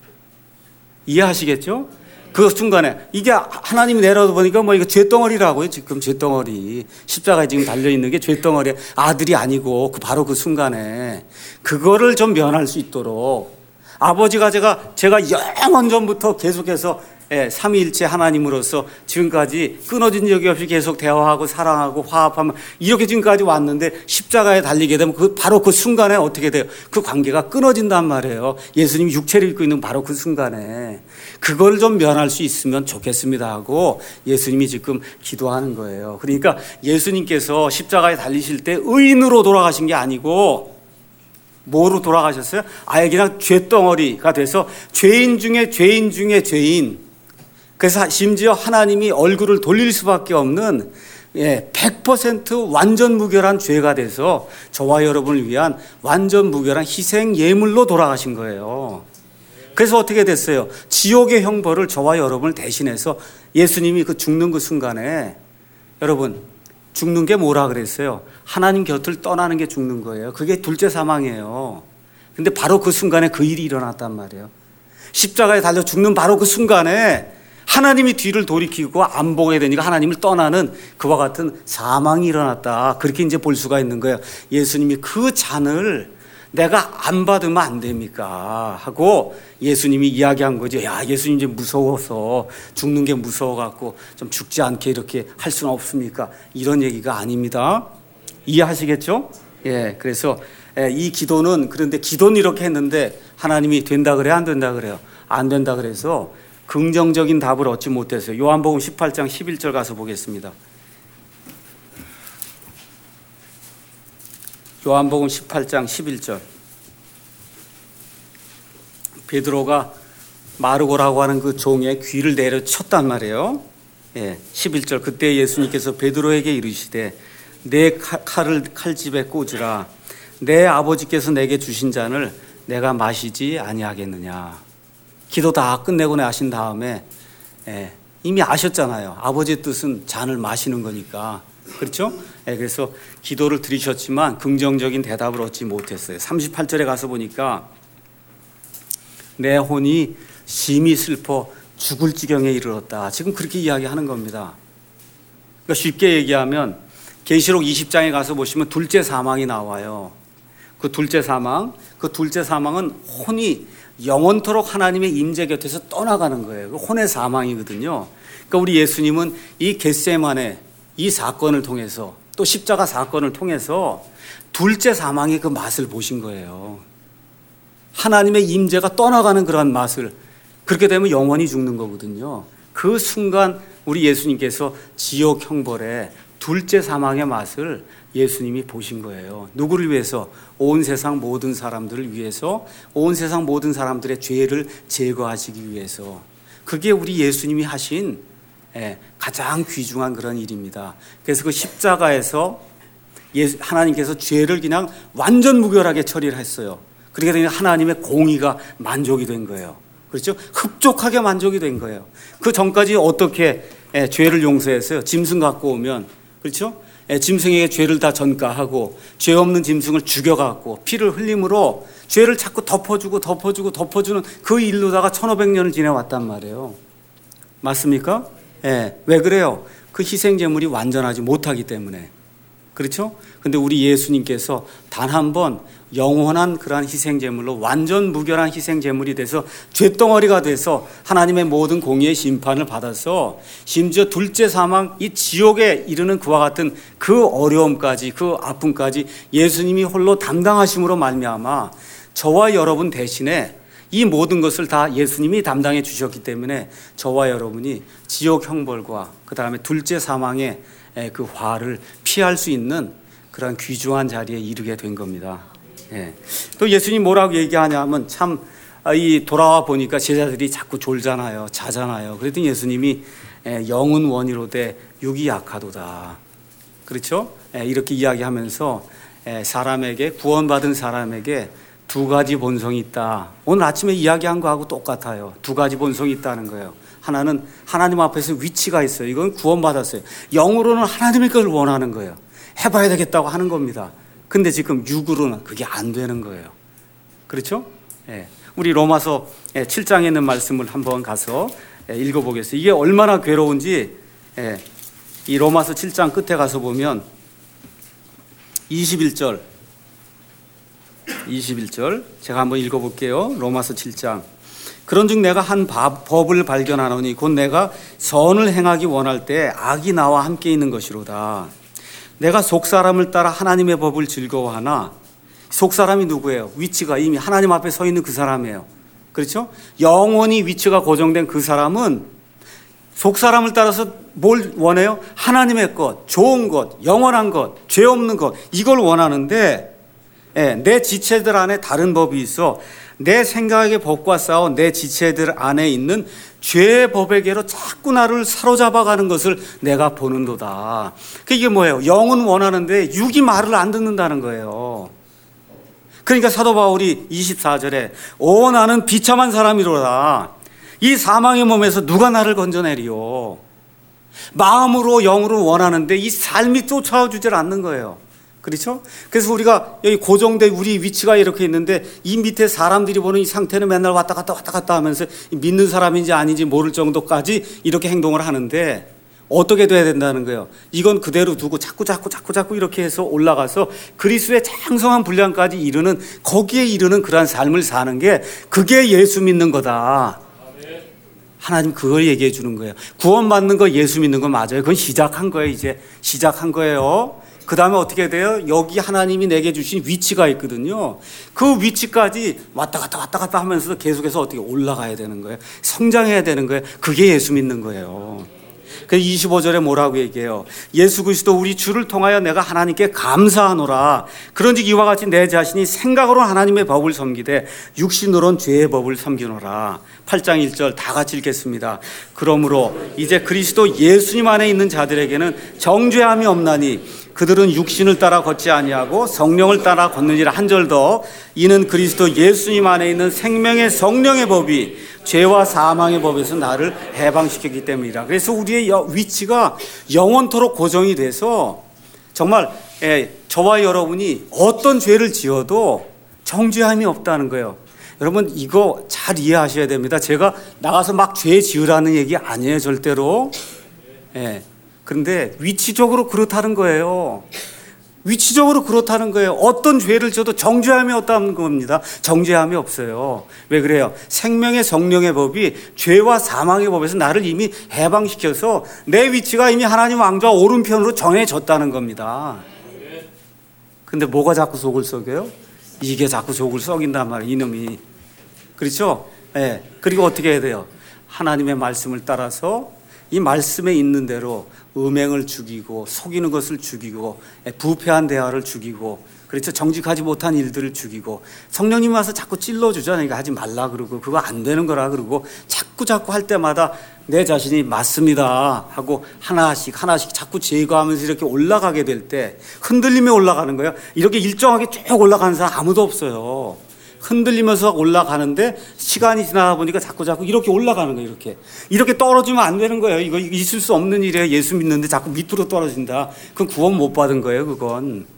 [SPEAKER 1] 이해하시겠죠? 그 순간에 이게 하나님이 내려다 보니까 뭐 이거 죄덩어리라고요. 지금 죄덩어리 십자가에 지금 달려있는 게 죄덩어리 아들이 아니고 바로 그 순간에 그거를 좀 면할 수 있도록 아버지가 제가 영원 전부터 계속해서 삼위일체 하나님으로서 지금까지 끊어진 적이 없이 계속 대화하고 사랑하고 화합하면 이렇게 지금까지 왔는데 십자가에 달리게 되면 바로 그 순간에 어떻게 돼요? 그 관계가 끊어진단 말이에요. 예수님이 육체를 입고 있는 바로 그 순간에 그걸 좀 면할 수 있으면 좋겠습니다 하고 예수님이 지금 기도하는 거예요. 그러니까 예수님께서 십자가에 달리실 때 의인으로 돌아가신 게 아니고 뭐로 돌아가셨어요? 아예 그냥 죄덩어리가 돼서 죄인 중에 죄인 중에 죄인. 그래서 심지어 하나님이 얼굴을 돌릴 수밖에 없는 100% 완전 무결한 죄가 돼서 저와 여러분을 위한 완전 무결한 희생 예물로 돌아가신 거예요. 그래서 어떻게 됐어요? 지옥의 형벌을 저와 여러분을 대신해서 예수님이 그 죽는 그 순간에 여러분 죽는 게 뭐라 그랬어요? 하나님 곁을 떠나는 게 죽는 거예요. 그게 둘째 사망이에요. 근데 바로 그 순간에 그 일이 일어났단 말이에요. 십자가에 달려 죽는 바로 그 순간에 하나님이 뒤를 돌이키고 안 보게 되니까 하나님을 떠나는 그와 같은 사망이 일어났다. 그렇게 이제 볼 수가 있는 거예요. 예수님이 그 잔을 내가 안 받으면 안 됩니까? 하고 예수님이 이야기한 거죠. 야, 예수님 이제 무서워서 죽는 게 무서워갖고 좀 죽지 않게 이렇게 할 수는 없습니까? 이런 얘기가 아닙니다. 이해하시겠죠? 그래서 이 기도는 그런데 기도는 이렇게 했는데 하나님이 된다 그래요? 안 된다 그래요? 안 된다 그래서 긍정적인 답을 얻지 못했어요. 요한복음 18장 11절 가서 보겠습니다. 요한복음 18장 11절. 베드로가 마르고라고 하는 그 종의 귀를 내려쳤단 말이에요. 11절. 그때 예수님께서 베드로에게 이르시되 내 칼을 칼집에 꽂으라. 내 아버지께서 내게 주신 잔을 내가 마시지 아니하겠느냐. 기도 다 끝내고 나신 다음에 이미 아셨잖아요. 아버지의 뜻은 잔을 마시는 거니까. 그렇죠? 그래서 기도를 드리셨지만 긍정적인 대답을 얻지 못했어요. 38절에 가서 보니까 내 혼이 심히 슬퍼 죽을 지경에 이르렀다. 지금 그렇게 이야기하는 겁니다. 그러니까 쉽게 얘기하면 계시록 20장에 가서 보시면 둘째 사망이 나와요. 그 둘째 사망은 혼이 영원토록 하나님의 임재 곁에서 떠나가는 거예요. 그 혼의 사망이거든요. 그러니까 우리 예수님은 이 겟세마네 이 사건을 통해서 또 십자가 사건을 통해서 둘째 사망의 그 맛을 보신 거예요. 하나님의 임재가 떠나가는 그런 맛을. 그렇게 되면 영원히 죽는 거거든요. 그 순간 우리 예수님께서 지옥 형벌의 둘째 사망의 맛을 예수님이 보신 거예요. 누구를 위해서? 온 세상 모든 사람들을 위해서, 온 세상 모든 사람들의 죄를 제거하시기 위해서. 그게 우리 예수님이 하신 가장 귀중한 그런 일입니다. 그래서 그 십자가에서 하나님께서 죄를 그냥 완전 무결하게 처리를 했어요. 그렇게 되면 하나님의 공의가 만족이 된 거예요. 그렇죠? 흡족하게 만족이 된 거예요. 그 전까지 어떻게 죄를 용서했어요? 짐승 갖고 오면, 그렇죠? 짐승에게 죄를 다 전가하고 죄 없는 짐승을 죽여갖고 피를 흘림으로 죄를 자꾸 덮어주는 그 일로다가 1500년을 지내왔단 말이에요. 맞습니까? 예. 왜 그래요? 그 희생제물이 완전하지 못하기 때문에. 그렇죠? 근데 우리 예수님께서 단 한 번 영원한 그러한 희생제물로 완전 무결한 희생제물이 돼서 쇳덩어리가 돼서 하나님의 모든 공의의 심판을 받아서 심지어 둘째 사망, 이 지옥에 이르는 그와 같은 그 어려움까지, 그 아픔까지 예수님이 홀로 담당하심으로 말미암아 저와 여러분 대신에 이 모든 것을 다 예수님이 담당해 주셨기 때문에 저와 여러분이 지옥 형벌과 그 다음에 둘째 사망의 그 화를 피할 수 있는 그런 귀중한 자리에 이르게 된 겁니다. 예. 또 예수님 뭐라고 얘기하냐면 참 이 돌아와 보니까 제자들이 자꾸 졸잖아요, 자잖아요. 그랬더니 예수님이 영은 원이로되 육이 약하도다. 그렇죠? 이렇게 이야기하면서 사람에게 구원받은 사람에게 두 가지 본성이 있다. 오늘 아침에 이야기한 거하고 똑같아요. 두 가지 본성이 있다는 거예요. 하나는 하나님 앞에서 위치가 있어요. 이건 구원받았어요. 영으로는 하나님의 걸 원하는 거예요. 해봐야 되겠다고 하는 겁니다. 근데 지금 육으로는 그게 안 되는 거예요. 그렇죠? 우리 로마서 7장에 있는 말씀을 한번 가서 읽어보겠어요. 이게 얼마나 괴로운지 이 로마서 7장 끝에 가서 보면 21절 제가 한번 읽어볼게요. 로마서 7장. 그런즉 내가 한 법을 발견하노니 곧 내가 선을 행하기 원할 때 악이 나와 함께 있는 것이로다. 내가 속사람을 따라 하나님의 법을 즐거워하나 속사람이 누구예요? 위치가 이미 하나님 앞에 서 있는 그 사람이에요. 그렇죠? 영원히 위치가 고정된 그 사람은 속사람을 따라서 뭘 원해요? 하나님의 것, 좋은 것, 영원한 것, 죄 없는 것, 이걸 원하는데 내 지체들 안에 다른 법이 있어 내 생각의 법과 싸워 내 지체들 안에 있는 죄의 법에게로 자꾸 나를 사로잡아가는 것을 내가 보는도다. 이게 뭐예요? 영은 원하는데 육이 말을 안 듣는다는 거예요. 그러니까 사도 바울이 24절에 오 나는 비참한 사람이로다. 이 사망의 몸에서 누가 나를 건져내리요. 마음으로 영으로 원하는데 이 삶이 쫓아주질 않는 거예요. 그렇죠? 그래서 우리가 여기 고정된 우리 위치가 이렇게 있는데 이 밑에 사람들이 보는 이 상태는 맨날 왔다 갔다 하면서 믿는 사람인지 아닌지 모를 정도까지 이렇게 행동을 하는데 어떻게 돼야 된다는 거예요? 이건 그대로 두고 자꾸 이렇게 해서 올라가서 그리스도의 장성한 분량까지 이르는 거기에 이르는 그러한 삶을 사는 게 그게 예수 믿는 거다. 하나님 그걸 얘기해 주는 거예요. 구원받는 거 예수 믿는 거 맞아요. 그건 시작한 거예요. 이제 시작한 거예요. 그 다음에 어떻게 돼요? 여기 하나님이 내게 주신 위치가 있거든요. 그 위치까지 왔다 갔다 하면서 계속해서 어떻게 올라가야 되는 거예요. 성장해야 되는 거예요. 그게 예수 믿는 거예요. 그래서 25절에 뭐라고 얘기해요? 예수 그리스도 우리 주를 통하여 내가 하나님께 감사하노라. 그런즉 이와 같이 내 자신이 생각으로 하나님의 법을 섬기되 육신으로는 죄의 법을 섬기노라. 8장 1절 다 같이 읽겠습니다. 그러므로 이제 그리스도 예수님 안에 있는 자들에게는 정죄함이 없나니 그들은 육신을 따라 걷지 아니하고 성령을 따라 걷느니라. 한 절 더. 이는 그리스도 예수님 안에 있는 생명의 성령의 법이 죄와 사망의 법에서 나를 해방시켰기 때문이라. 그래서 우리의 위치가 영원토록 고정이 돼서 정말 저와 여러분이 어떤 죄를 지어도 정죄함이 없다는 거예요. 여러분 이거 잘 이해하셔야 됩니다. 제가 나가서 막 죄 지으라는 얘기 아니에요, 절대로. 그런데 위치적으로 그렇다는 거예요. 위치적으로 그렇다는 거예요. 어떤 죄를 져도 정죄함이 없다는 겁니다. 정죄함이 없어요. 왜 그래요? 생명의 성령의 법이 죄와 사망의 법에서 나를 이미 해방시켜서 내 위치가 이미 하나님 왕좌 오른편으로 정해졌다는 겁니다. 근데 뭐가 자꾸 속을 썩여요? 이게 자꾸 속을 썩인단 말이에요, 이놈이. 그렇죠? 그리고 어떻게 해야 돼요? 하나님의 말씀을 따라서 이 말씀에 있는 대로 음행을 죽이고 속이는 것을 죽이고 부패한 대화를 죽이고 그렇죠. 정직하지 못한 일들을 죽이고 성령님 와서 자꾸 찔러주잖아요. 이거 하지 말라 그러고 그거 안 되는 거라 그러고 자꾸 할 때마다 내 자신이 맞습니다 하고 하나씩 자꾸 제거하면서 이렇게 올라가게 될 때 흔들리며 올라가는 거예요. 이렇게 일정하게 쭉 올라가는 사람 아무도 없어요. 흔들리면서 올라가는데 시간이 지나다 보니까 자꾸 이렇게 올라가는 거예요. 이렇게 떨어지면 안 되는 거예요. 이거 있을 수 없는 일이에요. 예수 믿는데 자꾸 밑으로 떨어진다. 그건 구원 못 받은 거예요. 그건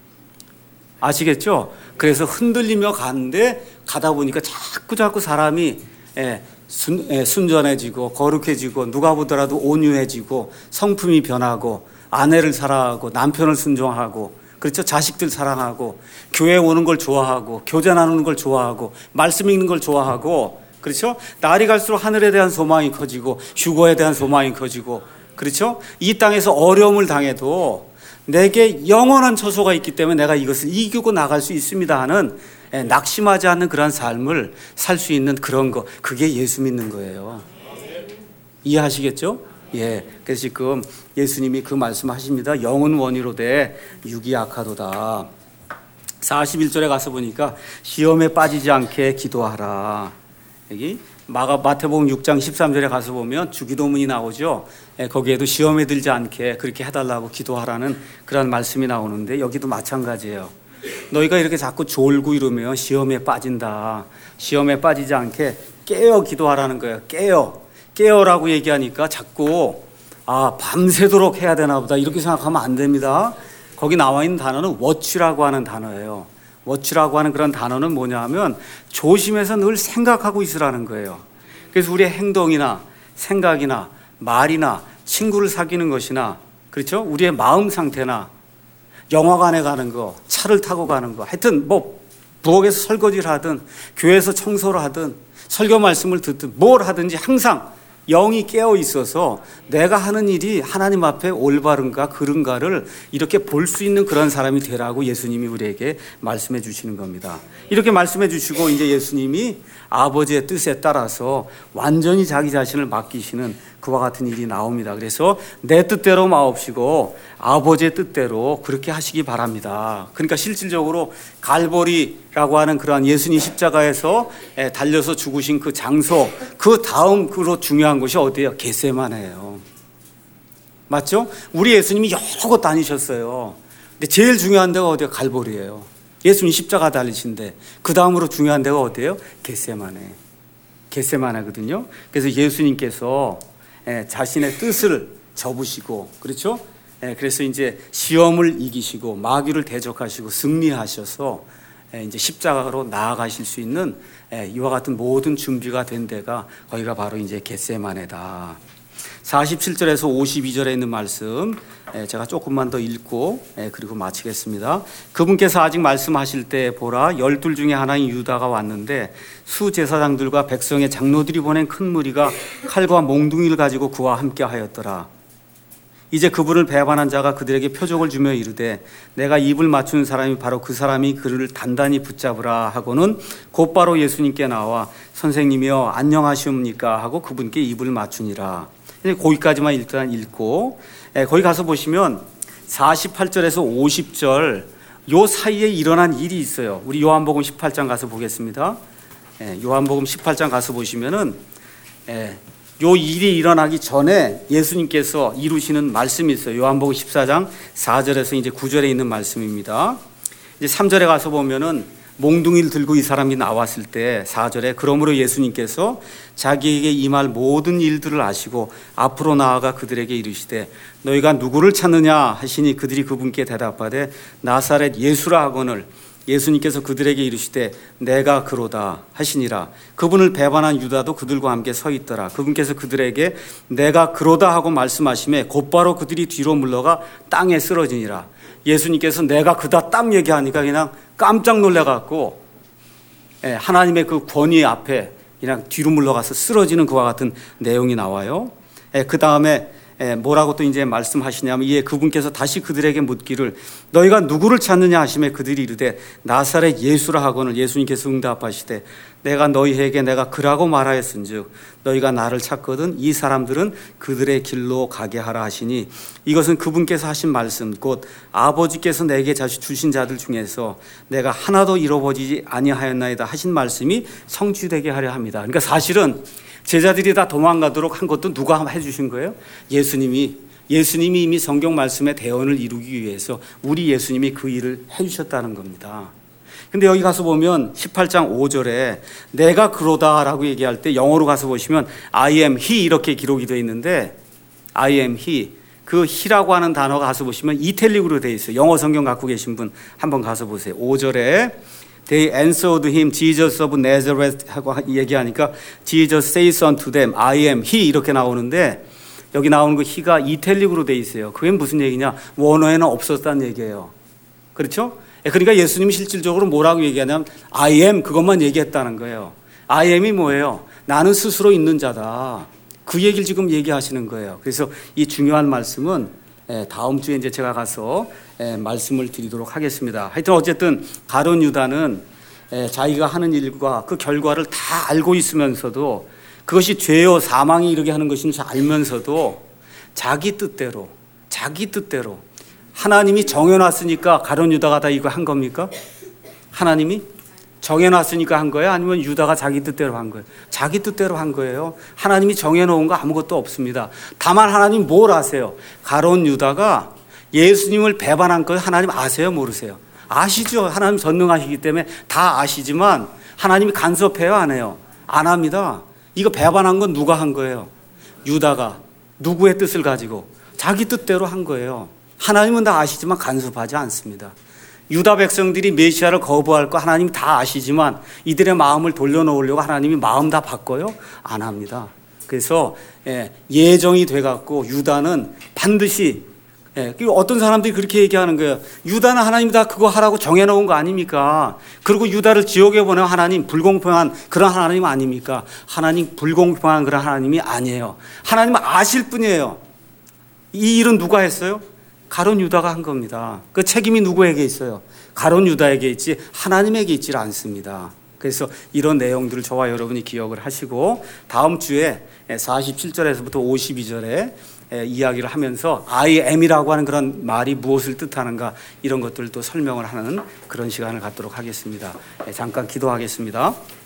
[SPEAKER 1] 아시겠죠? 그래서 흔들리며 가는데 가다 보니까 자꾸 사람이 순전해지고 거룩해지고 누가 보더라도 온유해지고 성품이 변하고 아내를 사랑하고 남편을 순종하고 그렇죠? 자식들 사랑하고 교회 오는 걸 좋아하고 교제 나누는 걸 좋아하고 말씀 읽는 걸 좋아하고 그렇죠? 날이 갈수록 하늘에 대한 소망이 커지고 휴거에 대한 소망이 커지고 그렇죠? 이 땅에서 어려움을 당해도 내게 영원한 처소가 있기 때문에 내가 이것을 이기고 나갈 수 있습니다 하는 낙심하지 않는 그런 삶을 살 수 있는 그런 거, 그게 예수 믿는 거예요. 이해하시겠죠? 예. 그래서 지금 예수님이 그 말씀하십니다. 영은 원이로되 육이 약하도다. 41절에 가서 보니까 시험에 빠지지 않게 기도하라. 여기 마태복음 6장 13절에 가서 보면 주기도문이 나오죠. 거기에도 시험에 들지 않게 그렇게 해달라고 기도하라는 그런 말씀이 나오는데 여기도 마찬가지예요. 너희가 이렇게 자꾸 졸고 이러면 시험에 빠진다. 시험에 빠지지 않게 깨어 기도하라는 거예요. 깨어라고 얘기하니까 자꾸 밤새도록 해야 되나 보다 이렇게 생각하면 안 됩니다. 거기 나와 있는 단어는 watch라고 하는 단어예요. watch라고 하는 그런 단어는 뭐냐 하면 조심해서 늘 생각하고 있으라는 거예요. 그래서 우리의 행동이나 생각이나 말이나 친구를 사귀는 것이나 그렇죠? 우리의 마음 상태나 영화관에 가는 거, 차를 타고 가는 거, 하여튼 부엌에서 설거지를 하든 교회에서 청소를 하든 설교 말씀을 듣든 뭘 하든지 항상 영이 깨어 있어서 내가 하는 일이 하나님 앞에 올바른가 그른가를 이렇게 볼 수 있는 그런 사람이 되라고 예수님이 우리에게 말씀해 주시는 겁니다. 이렇게 말씀해 주시고 이제 예수님이 아버지의 뜻에 따라서 완전히 자기 자신을 맡기시는 그와 같은 일이 나옵니다. 그래서 내 뜻대로 마옵시고 아버지의 뜻대로 그렇게 하시기 바랍니다. 그러니까 실질적으로 갈보리라고 하는 그러한 예수님 십자가에서 달려서 죽으신 그 장소, 그 다음으로 중요한 곳이 어디예요? 겟세마네예요. 맞죠? 우리 예수님이 여러 곳 다니셨어요. 근데 제일 중요한 데가 어디예요? 갈보리예요. 예수님 십자가 달리신데 그 다음으로 중요한 데가 어디예요? 겟세마네거든요. 그래서 예수님께서 자신의 뜻을 접으시고 그렇죠? 그래서 이제 시험을 이기시고 마귀를 대적하시고 승리하셔서 이제 십자가로 나아가실 수 있는 이와 같은 모든 준비가 된 데가 거기가 바로 이제 겟세마네다. 47절에서 52절에 있는 말씀 제가 조금만 더 읽고 그리고 마치겠습니다. 그분께서 아직 말씀하실 때 보라 12 중에 하나인 유다가 왔는데 수제사장들과 백성의 장로들이 보낸 큰 무리가 칼과 몽둥이를 가지고 그와 함께 하였더라. 이제 그분을 배반한 자가 그들에게 표적을 주며 이르되 내가 입을 맞추는 사람이 바로 그 사람이 그를 단단히 붙잡으라 하고는 곧바로 예수님께 나와 선생님이여 안녕하시옵니까 하고 그분께 입을 맞추니라. 거기까지만 일단 읽고 거기 가서 보시면 48절에서 50절 요 사이에 일어난 일이 있어요. 우리 요한복음 18장 가서 보겠습니다. 요한복음 18장 가서 보시면은 요 일이 일어나기 전에 예수님께서 이루시는 말씀이 있어요. 요한복음 14장 4절에서 이제 9절에 있는 말씀입니다. 이제 3절에 가서 보면은 몽둥이를 들고 이 사람이 나왔을 때 4절에 그러므로 예수님께서 자기에게 임할 모든 일들을 아시고 앞으로 나아가 그들에게 이르시되 너희가 누구를 찾느냐 하시니 그들이 그분께 대답하되 나사렛 예수라 하거늘 예수님께서 그들에게 이르시되 내가 그로다 하시니라. 그분을 배반한 유다도 그들과 함께 서 있더라. 그분께서 그들에게 내가 그로다 하고 말씀하시매 곧바로 그들이 뒤로 물러가 땅에 쓰러지니라. 예수님께서 내가 그다 딱 얘기하니까 그냥 깜짝 놀래갖고 하나님의 그 권위 앞에 그냥 뒤로 물러가서 쓰러지는 그와 같은 내용이 나와요. 그 다음에 뭐라고 또 이제 말씀하시냐면 이에 그분께서 다시 그들에게 묻기를 너희가 누구를 찾느냐 하시매 그들이 이르되 나사렛 예수라 하거늘 예수님께서 응답하시되 내가 너희에게 내가 그라고 말하였은즉 너희가 나를 찾거든 이 사람들은 그들의 길로 가게 하라 하시니 이것은 그분께서 하신 말씀 곧 아버지께서 내게 주신 자들 중에서 내가 하나도 잃어버리지 아니하였나이다 하신 말씀이 성취되게 하려 합니다. 그러니까 사실은 제자들이 다 도망가도록 한 것도 누가 해주신 거예요? 예수님이 이미 성경 말씀의 대언을 이루기 위해서 우리 예수님이 그 일을 해주셨다는 겁니다. 근데 여기 가서 보면 18장 5절에 내가 그로다라고 얘기할 때 영어로 가서 보시면 I am he 이렇게 기록이 되어 있는데 I am he 그 he라고 하는 단어가 가서 보시면 이탈릭으로 되어 있어요. 영어 성경 갖고 계신 분 한번 가서 보세요. 5절에 They answered him, Jesus of Nazareth 하고 얘기하니까 Jesus says unto them, I am he 이렇게 나오는데 여기 나오는 그 he가 이탈릭으로 돼 있어요. 그게 무슨 얘기냐? 원어에는 없었다는 얘기예요. 그렇죠? 그러니까 예수님이 실질적으로 뭐라고 얘기하냐면 I am 그것만 얘기했다는 거예요. I am이 뭐예요? 나는 스스로 있는 자다. 그 얘기를 지금 얘기하시는 거예요. 그래서 이 중요한 말씀은 다음 주에 이제 제가 가서 말씀을 드리도록 하겠습니다. 하여튼 어쨌든 가룟 유다는 자기가 하는 일과 그 결과를 다 알고 있으면서도 그것이 죄요 사망이 이르게 하는 것인지 알면서도 자기 뜻대로 하나님이 정해놨으니까 가룟 유다가 다 이거 한 겁니까? 하나님이 정해놨으니까 한 거예요? 아니면 유다가 자기 뜻대로 한 거예요? 자기 뜻대로 한 거예요. 하나님이 정해놓은 거 아무것도 없습니다. 다만 하나님 뭘 아세요? 가룟 유다가 예수님을 배반한 거 하나님 아세요? 모르세요? 아시죠? 하나님 전능하시기 때문에 다 아시지만 하나님이 간섭해요? 안 해요? 안 합니다. 이거 배반한 건 누가 한 거예요? 유다가 누구의 뜻을 가지고 자기 뜻대로 한 거예요. 하나님은 다 아시지만 간섭하지 않습니다. 유다 백성들이 메시아를 거부할 거 하나님이 다 아시지만 이들의 마음을 돌려놓으려고 하나님이 마음 다 바꿔요? 안 합니다. 그래서 예정이 돼갖고 유다는 반드시 어떤 사람들이 그렇게 얘기하는 거예요. 유다는 하나님이 다 그거 하라고 정해놓은 거 아닙니까? 그리고 유다를 지옥에 보내면 하나님 불공평한 그런 하나님 아닙니까? 하나님 불공평한 그런 하나님이 아니에요. 하나님은 아실 뿐이에요. 이 일은 누가 했어요? 가룟 유다가 한 겁니다. 그 책임이 누구에게 있어요? 가룟 유다에게 있지 하나님에게 있지 않습니다. 그래서 이런 내용들을 저와 여러분이 기억을 하시고 다음 주에 47절에서부터 52절에 이야기를 하면서 I am이라고 하는 그런 말이 무엇을 뜻하는가 이런 것들을 또 설명을 하는 그런 시간을 갖도록 하겠습니다. 잠깐 기도하겠습니다.